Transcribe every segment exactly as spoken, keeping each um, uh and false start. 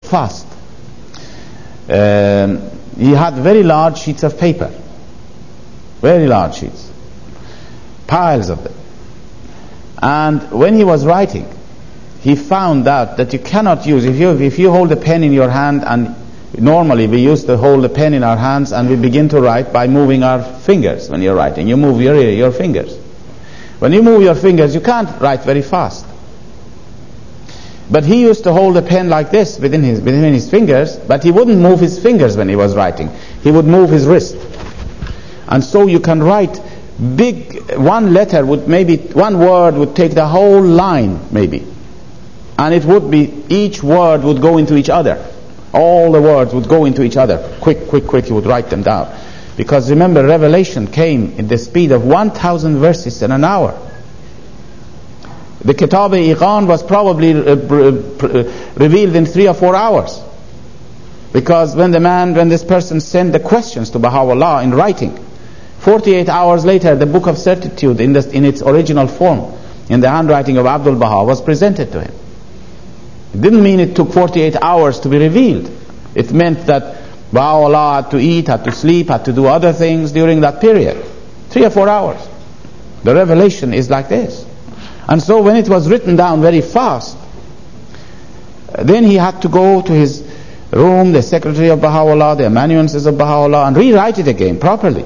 fast. Um, he had very large sheets of paper, very large sheets, piles of them. And when he was writing, he found out that you cannot use, if you if you hold a pen in your hand, and normally we used to hold the pen in our hands and we begin to write by moving our fingers. When you're writing, you move your your fingers. When you move your fingers, you can't write very fast. But he used to hold a pen like this within his within his fingers, but he wouldn't move his fingers when he was writing. He would move his wrist. And so you can write big, one letter would maybe, one word would take the whole line maybe. And it would be, each word would go into each other. All the words would go into each other. Quick, quick, quick, you would write them down. Because remember, revelation came in the speed of one thousand verses in an hour. The Kitab-e-Iqan was probably uh, uh, revealed in three or four hours. Because when the man, when this person sent the questions to Baha'u'llah in writing, forty-eight hours later, the Book of Certitude in, the, in its original form, in the handwriting of Abdul Baha, was presented to him. It didn't mean it took forty-eight hours to be revealed. It meant that Baha'u'llah had to eat, had to sleep, had to do other things during that period. Three or four hours. The revelation is like this. And so when it was written down very fast, then he had to go to his room, the secretary of Baha'u'llah, the amanuenses of Baha'u'llah, and rewrite it again properly.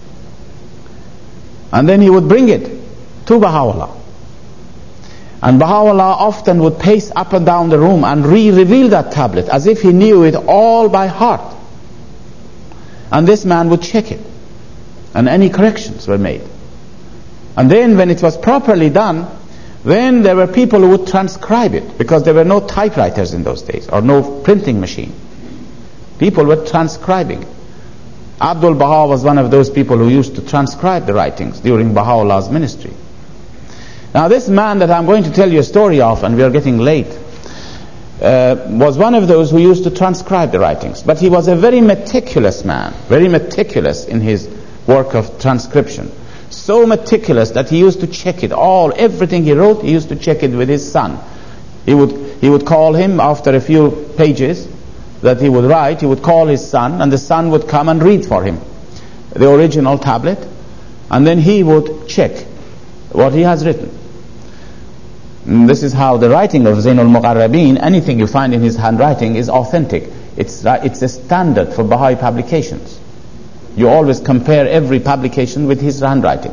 And then he would bring it to Baha'u'llah. And Baha'u'llah often would pace up and down the room and re-reveal that tablet as if he knew it all by heart. And this man would check it. And any corrections were made. And then when it was properly done, then there were people who would transcribe it, because there were no typewriters in those days, or no printing machine. People were transcribing. Abdul Baha was one of those people who used to transcribe the writings during Baha'u'llah's ministry. Now this man that I'm going to tell you a story of, and we are getting late, uh, was one of those who used to transcribe the writings. But he was a very meticulous man, very meticulous in his work of transcription. So meticulous that he used to check it all, everything he wrote, he used to check it with his son. He would, he would call him after a few pages that he would write, he would call his son, and the son would come and read for him the original tablet, and then he would check what he has written. And this is how the writing of Zainul Muqarrabin, anything you find in his handwriting is authentic. It's, it's a standard for Baha'i publications. You always compare every publication with his handwriting.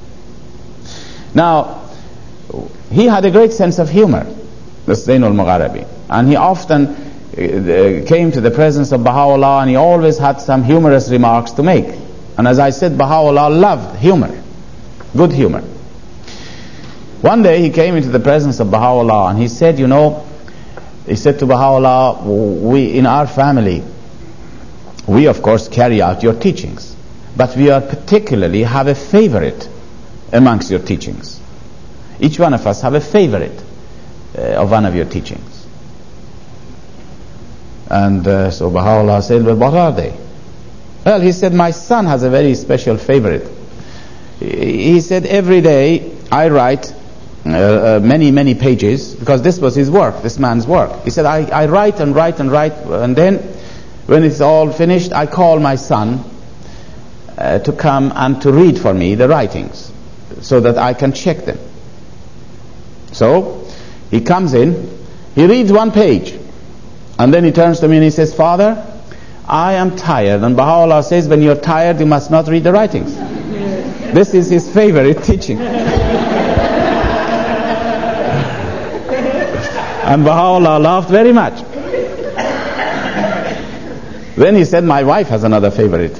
Now, he had a great sense of humor, this Zainul Muqarrabin, and he often uh, came to the presence of Baha'u'llah, and he always had some humorous remarks to make. And as I said, Baha'u'llah loved humor, good humor. One day he came into the presence of Baha'u'llah, and he said, you know, he said to Baha'u'llah, we in our family, we of course carry out your teachings, but we are particularly have a favorite amongst your teachings. Each one of us have a favorite uh, of one of your teachings. And uh, so Baha'u'llah said, well, what are they? Well, he said, my son has a very special favorite. He said, every day I write uh, uh, many, many pages, because this was his work, this man's work. He said, I, I write and write and write, and then when it's all finished, I call my son uh, to come and to read for me the writings so that I can check them. So he comes in, he reads one page, and then he turns to me and he says, Father, I am tired. And Baha'u'llah says, when you're tired, you must not read the writings. This is his favorite teaching. And Baha'u'llah laughed very much. Then he said, my wife has another favorite.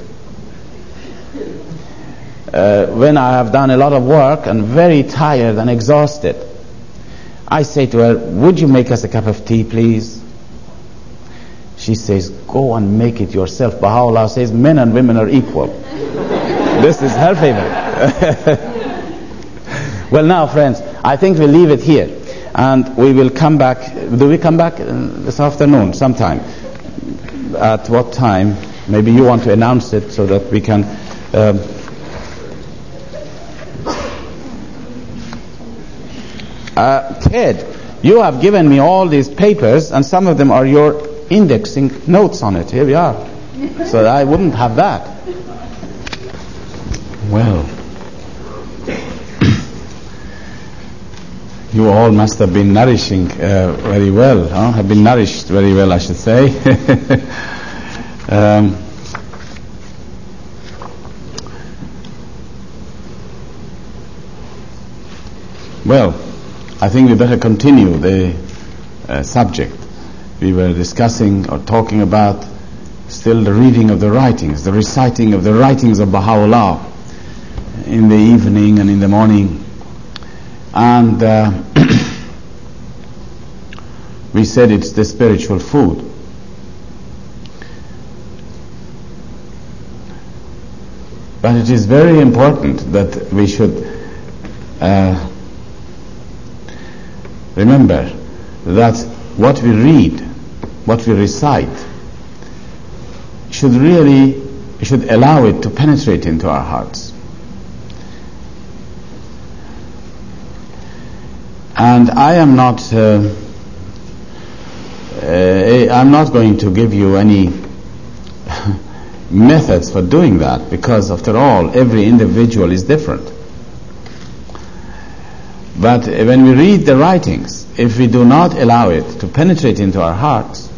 Uh, when I have done a lot of work and very tired and exhausted, I say to her, would you make us a cup of tea, please? She says, go and make it yourself. Baha'u'llah says, men and women are equal. This is her favorite. Well, now, friends, I think we'll leave it here. And we will come back. Do we come back this afternoon sometime? At what time? Maybe you want to announce it so that we can um, uh, Ted, you have given me all these papers, and some of them are your indexing notes on it. Here we are. So I wouldn't have that. Well, you all must have been nourishing uh, very well, huh? Have been nourished very well, I should say. um, well, I think we better continue the uh, subject. We were discussing or talking about still the reading of the writings, the reciting of the writings of Baha'u'llah in the evening and in the morning. And uh, we said it's the spiritual food. But it is very important that we should uh, remember that what we read, what we recite, should really, should allow it to penetrate into our hearts. And I am not, uh, uh, I'm not going to give you any methods for doing that, because after all, every individual is different. But when we read the writings, if we do not allow it to penetrate into our hearts,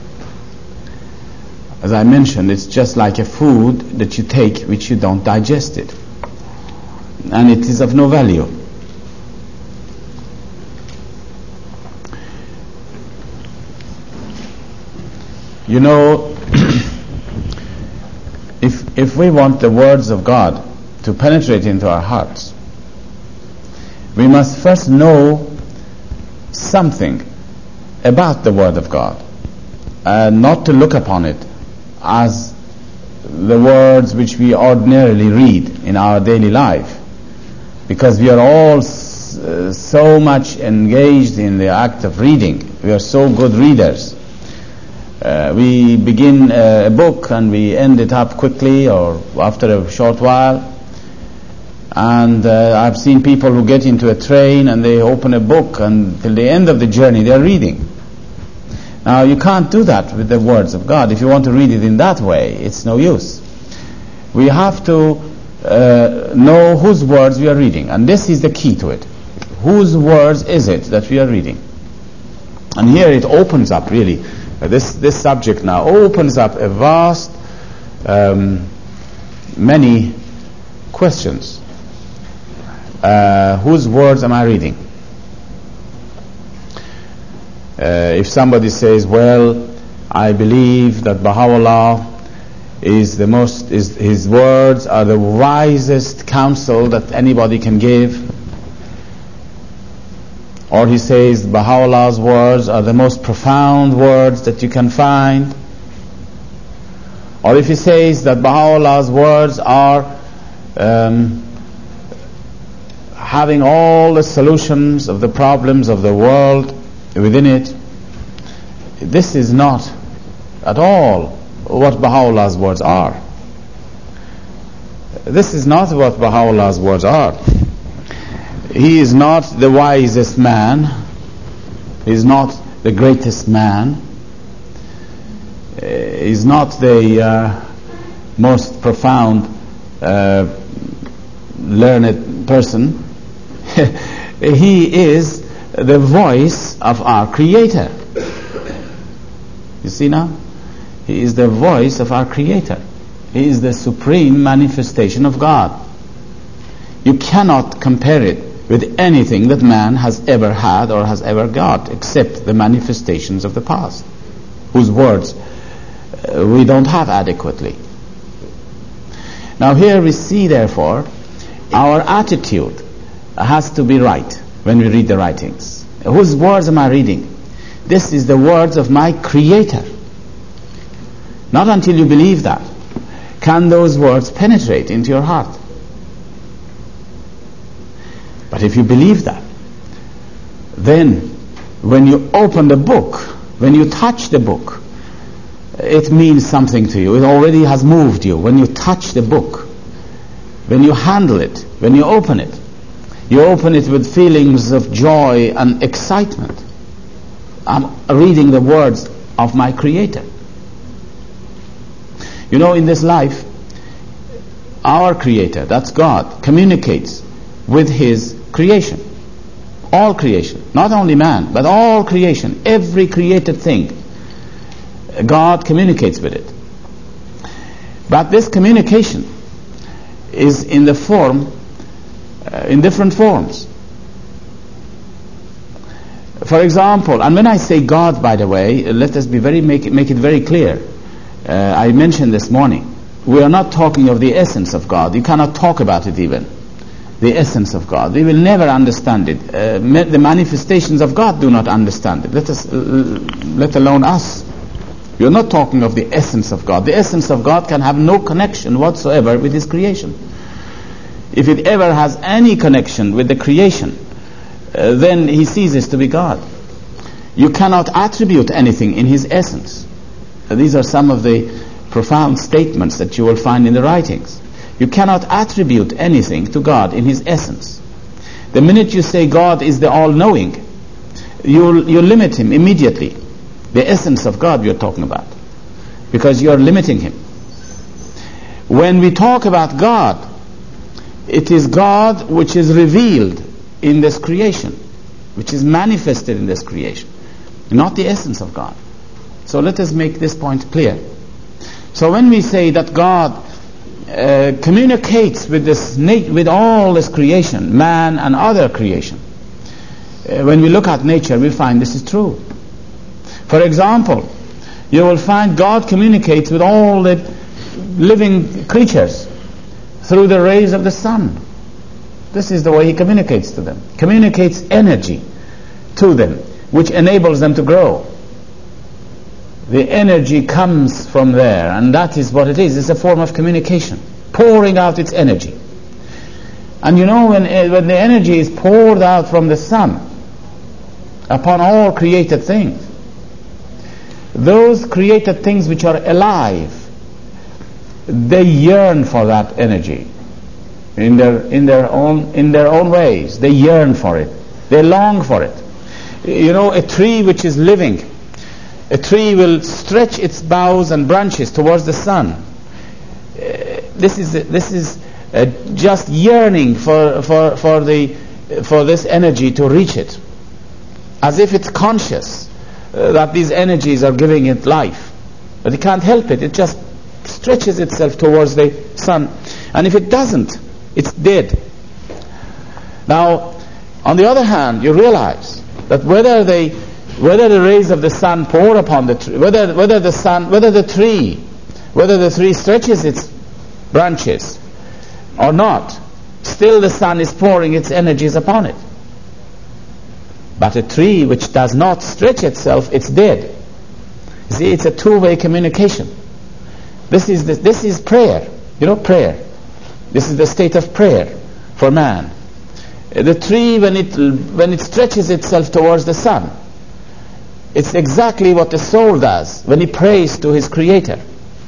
as I mentioned, it's just like a food that you take which you don't digest it, and it is of no value. You know, if if we want the words of God to penetrate into our hearts, we must first know something about the Word of God, and not to look upon it as the words which we ordinarily read in our daily life, because we are all s- uh, so much engaged in the act of reading. We are so good readers. Uh, we begin uh, a book and we end it up quickly or after a short while. And uh, I've seen people who get into a train and they open a book, and till the end of the journey they're reading. Now you can't do that with the words of God. If you want to read it in that way, it's no use. We have to uh, know whose words we are reading, and this is the key to it. Whose words is it that we are reading? And here it opens up really. Uh, this this subject now opens up a vast, um, many questions. Uh, whose words am I reading? Uh, if somebody says, well, I believe that Baha'u'llah is the most, is, his words are the wisest counsel that anybody can give, or he says Baha'u'llah's words are the most profound words that you can find, or if he says that Baha'u'llah's words are um, having all the solutions of the problems of the world within it, this is not at all what Baha'u'llah's words are. This is not what Baha'u'llah's words are. He is not the wisest man. He is not the greatest man. He is not the uh, most profound uh, learned person. He is the voice of our Creator. You see now? He is the voice of our Creator. He is the supreme manifestation of God. You cannot compare it with anything that man has ever had or has ever got, except the manifestations of the past, whose words uh, we don't have adequately. Now here we see, therefore, our attitude has to be right when we read the writings. Whose words am I reading? This is the words of my Creator. Not until you believe that can those words penetrate into your heart. But if you believe that, then when you open the book, when you touch the book, it means something to you. It already has moved you. When you touch the book, when you handle it, when you open it, you open it with feelings of joy and excitement. I'm reading the words of my Creator. You know, in this life, our Creator, that's God, communicates with His creation. All creation. Not only man, but all creation. Every created thing. God communicates with it. But this communication is in the form, uh, in different forms. For example, and when I say God, by the way, let us be very make it, make it very clear. Uh, I mentioned this morning, we are not talking of the essence of God. You cannot talk about it even. The essence of God. We will never understand it. Uh, ma- the manifestations of God do not understand it. Let us, uh, let alone us. We are not talking of the essence of God. The essence of God can have no connection whatsoever with His creation. If it ever has any connection with the creation, uh, then He ceases to be God. You cannot attribute anything in His essence. Uh, these are some of the profound statements that you will find in the writings. You cannot attribute anything to God in His essence. The minute you say God is the all-knowing, you you limit Him immediately. The essence of God you're talking about, because you're limiting Him. When we talk about God, it is God which is revealed in this creation, which is manifested in this creation, not the essence of God. So let us make this point clear. So when we say that God uh, communicates with this nat- with all this creation, man and other creation, uh, when we look at nature, we find this is true. For example, you will find God communicates with all the living creatures through the rays of the sun. This is the way He communicates to them. Communicates energy to them, which enables them to grow. The energy comes from there, and that is what it is. It's a form of communication, pouring out its energy. And you know, when, when the energy is poured out from the sun upon all created things, those created things which are alive, they yearn for that energy in their in their own in their own ways. They yearn for it. They long for it. You know, a tree which is living, a tree will stretch its boughs and branches towards the sun. Uh, this is this is uh, just yearning for for for the for this energy to reach it, as if it's conscious Uh, that these energies are giving it life. But it can't help it. It just stretches itself towards the sun. And if it doesn't, it's dead. Now, on the other hand, you realize that whether they, whether the rays of the sun pour upon the tree, whether whether the sun, whether the tree, whether the tree stretches its branches or not, still the sun is pouring its energies upon it. But a tree which does not stretch itself, it's dead. You see, it's a two-way communication. This is the, this is prayer. You know, prayer. This is the state of prayer for man. The tree, when it when it stretches itself towards the sun, it's exactly what the soul does when he prays to his Creator.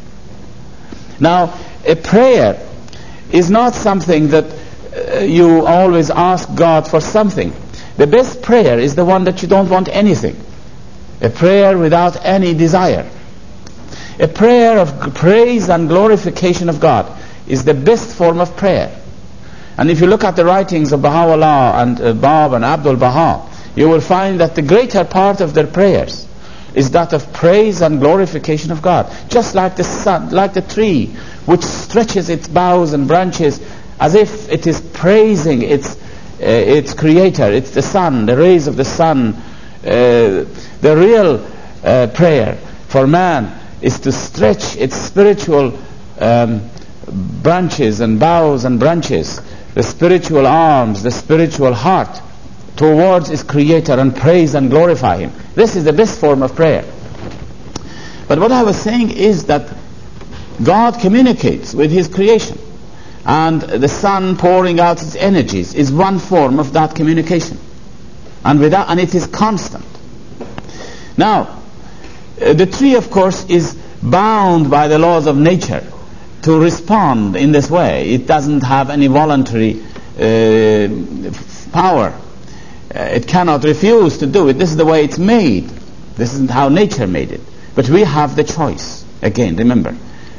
Now, a prayer is not something that uh, you always ask God for something. The best prayer is the one that you don't want anything. A prayer without any desire. A prayer of praise and glorification of God is the best form of prayer. And if you look at the writings of Baha'u'llah and uh, Bab and Abdul Baha, you will find that the greater part of their prayers is that of praise and glorification of God. Just like the sun, like the tree, which stretches its boughs and branches as if it is praising its Uh, its creator, it's the sun, the rays of the sun. Uh, the real uh, prayer for man is to stretch its spiritual um, branches and boughs and branches, the spiritual arms, the spiritual heart towards his Creator and praise and glorify Him. This is the best form of prayer. But what I was saying is that God communicates with His creation. And the sun pouring out its energies is one form of that communication, and without, and it is constant. Now, uh, the tree, of course, is bound by the laws of nature to respond in this way. It doesn't have any voluntary uh, power. Uh, it cannot refuse to do it. This is the way it's made. This isn't how nature made it. But we have the choice. Again, remember,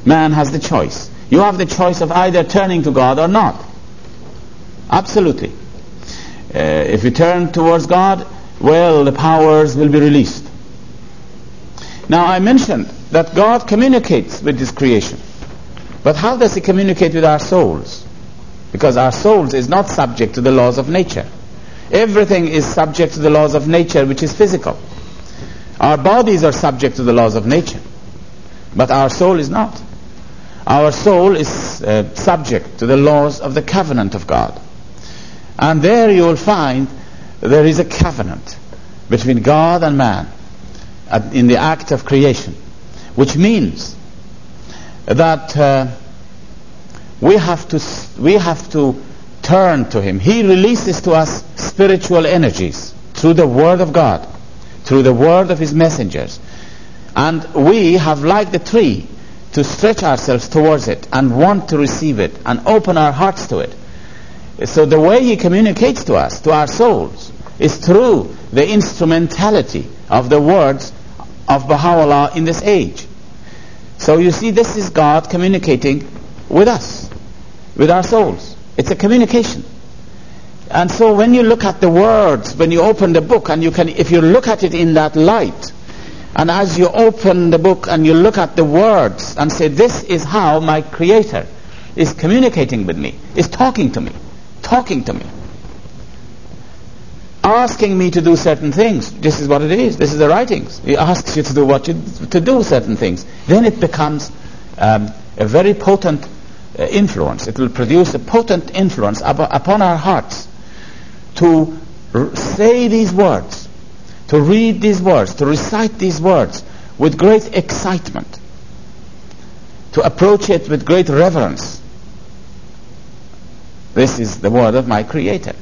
Man has the choice. You have the choice of either turning to God or not. Absolutely. Uh, if you turn towards God, well, the powers will be released. Now, I mentioned that God communicates with His creation. But how does He communicate with our souls? Because our souls is not subject to the laws of nature. Everything is subject to the laws of nature, which is physical. Our bodies are subject to the laws of nature, but our soul is not. Our soul is uh, subject to the laws of the covenant of God. And there you will find there is a covenant between God and man at, in the act of creation, which means that uh, we have to we have to turn to Him. He releases to us spiritual energies through the Word of God, through the word of His messengers. And we have, like the tree, to stretch ourselves towards it and want to receive it and open our hearts to it. So the way He communicates to us, to our souls, is through the instrumentality of the words of Baha'u'llah in this age. So you see, this is God communicating with us, with our souls. It's a communication. And so when you look at the words, when you open the book, and you can, if you look at it in that light, and as you open the book and you look at the words and say, this is how my Creator is communicating with me, is talking to me, talking to me, asking me to do certain things. This is what it is. This is the writings. He asks you to do what you, to do certain things. Then it becomes um, a very potent uh, influence. It will produce a potent influence up, upon our hearts to r- say these words, to read these words, to recite these words with great excitement, to approach it with great reverence. This is the word of my Creator.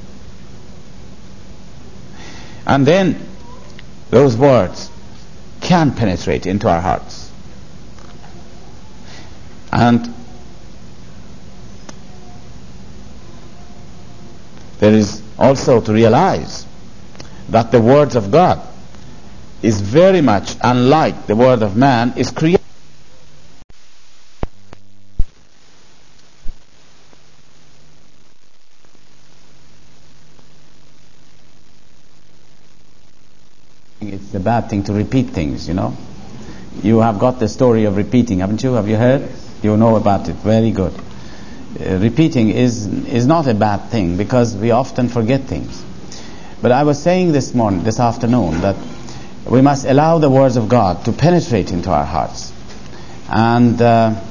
And then those words can penetrate into our hearts. And there is also to realize that the words of God is very much unlike the word of man, is created. It's a bad thing to repeat things, you know. You have got the story of repeating, haven't you? Have you heard? You know about it. Very good. Uh, repeating is is not a bad thing, because we often forget things. But I was saying this morning, this afternoon, that we must allow the words of God to penetrate into our hearts. And uh,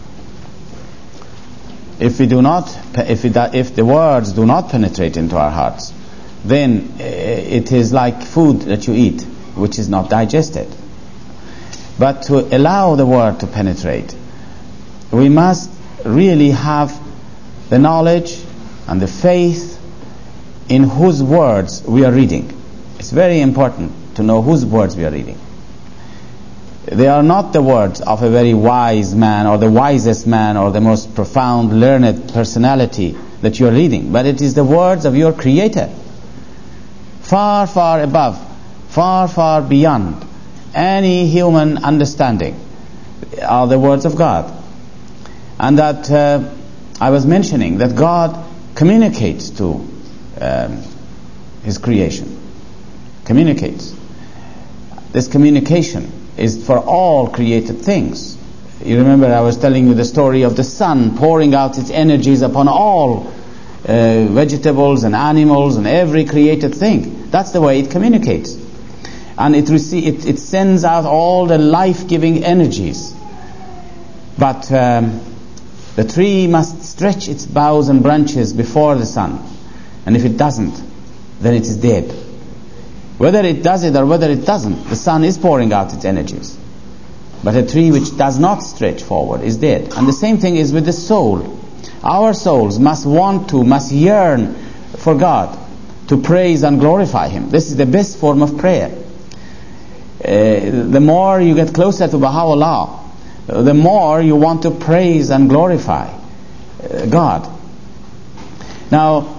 if we do not, if we da- if the words do not penetrate into our hearts, then uh, it is like food that you eat, which is not digested. But to allow the word to penetrate, we must really have the knowledge and the faith in whose words we are reading. It's very important to know whose words we are reading. They are not the words of a very wise man or the wisest man or the most profound, learned personality that you are reading, but it is the words of your Creator. Far, far above, far, far beyond any human understanding are the words of God. And that uh, I was mentioning that God communicates to um, His creation. Communicates. This communication is for all created things. You remember I was telling you the story of the sun pouring out its energies upon all uh, vegetables and animals and every created thing. That's the way it communicates. And it, rece- it, it sends out all the life-giving energies. But um, the tree must stretch its boughs and branches before the sun. And if it doesn't, then it is dead. Whether it does it or whether it doesn't, the sun is pouring out its energies. But a tree which does not stretch forward is dead. And the same thing is with the soul. Our souls must want to, must yearn for God, to praise and glorify Him. This is the best form of prayer. Uh, the more you get closer to Baha'u'llah, the more you want to praise and glorify uh, God. Now,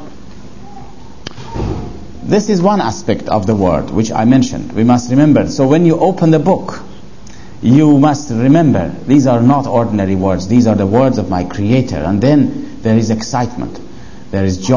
this is one aspect of the word which I mentioned. We must remember. So when you open the book, you must remember, these are not ordinary words. These are the words of my Creator. And then there is excitement. There is joy.